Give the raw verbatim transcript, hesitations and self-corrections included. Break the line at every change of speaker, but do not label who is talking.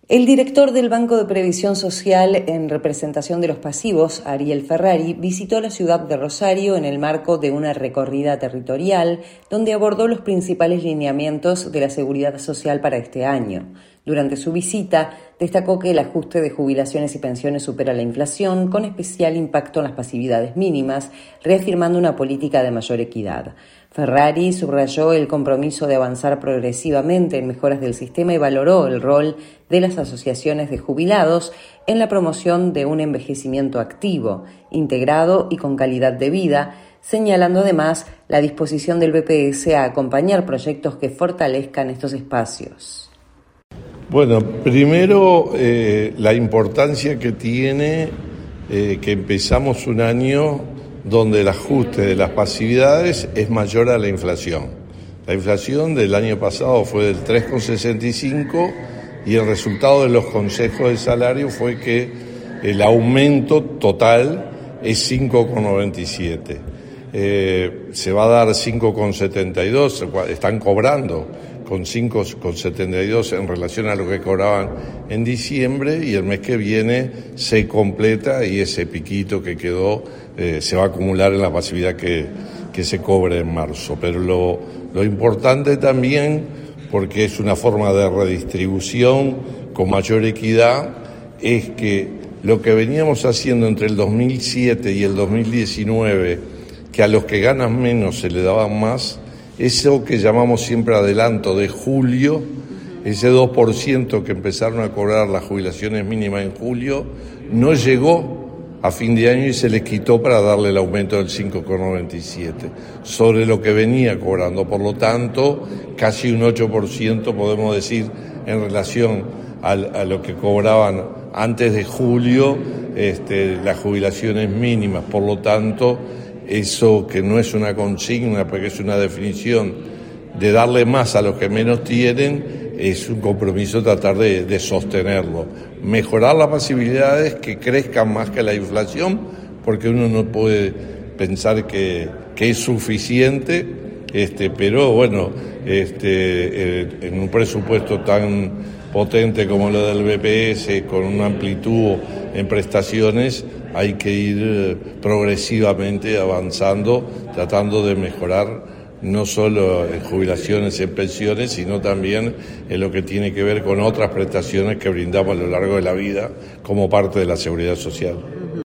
El director del Banco de Previsión Social, en representación de los pasivos, Ariel Ferrari, visitó la ciudad de Rosario en el marco de una recorrida territorial donde abordó los principales lineamientos de la seguridad social para este año. Durante su visita, destacó que el ajuste de jubilaciones y pensiones supera la inflación, con especial impacto en las pasividades mínimas, reafirmando una política de mayor equidad. Ferrari subrayó el compromiso de avanzar progresivamente en mejoras del sistema y valoró el rol de las asociaciones de jubilados en la promoción de un envejecimiento activo, integrado y con calidad de vida, señalando además la disposición del B P S a acompañar proyectos que fortalezcan estos espacios.
Bueno, primero eh, la importancia que tiene eh, que empezamos un año donde el ajuste de las pasividades es mayor a la inflación. La inflación del año pasado fue del tres coma sesenta y cinco y el resultado de los consejos de salario fue que el aumento total es cinco coma noventa y siete. Eh, se va a dar cinco coma setenta y dos, están cobrando con cinco coma setenta y dos en relación a lo que cobraban en diciembre, y el mes que viene se completa y ese piquito que quedó eh, se va a acumular en la pasividad que, que se cobre en marzo. Pero lo, lo importante también, porque es una forma de redistribución con mayor equidad, es que lo que veníamos haciendo entre el dos mil siete y el dos mil diecinueve, que a los que ganan menos se le daban más, eso que llamamos siempre adelanto de julio, ese dos por ciento que empezaron a cobrar las jubilaciones mínimas en julio, no llegó a fin de año y se les quitó para darle el aumento del cinco coma noventa y siete sobre lo que venía cobrando. Por lo tanto, casi un ocho por ciento podemos decir en relación a, a lo que cobraban antes de julio este, las jubilaciones mínimas. Por lo tanto, eso que no es una consigna, porque es una definición de darle más a los que menos tienen, es un compromiso tratar de, de sostenerlo. Mejorar las posibilidades que crezcan más que la inflación, porque uno no puede pensar que, que es suficiente, este, pero bueno, este, eh, en un presupuesto tan potente como lo del B P S, con una amplitud en prestaciones, hay que ir progresivamente avanzando, tratando de mejorar no solo en jubilaciones y en pensiones, sino también en lo que tiene que ver con otras prestaciones que brindamos a lo largo de la vida como parte de la seguridad social.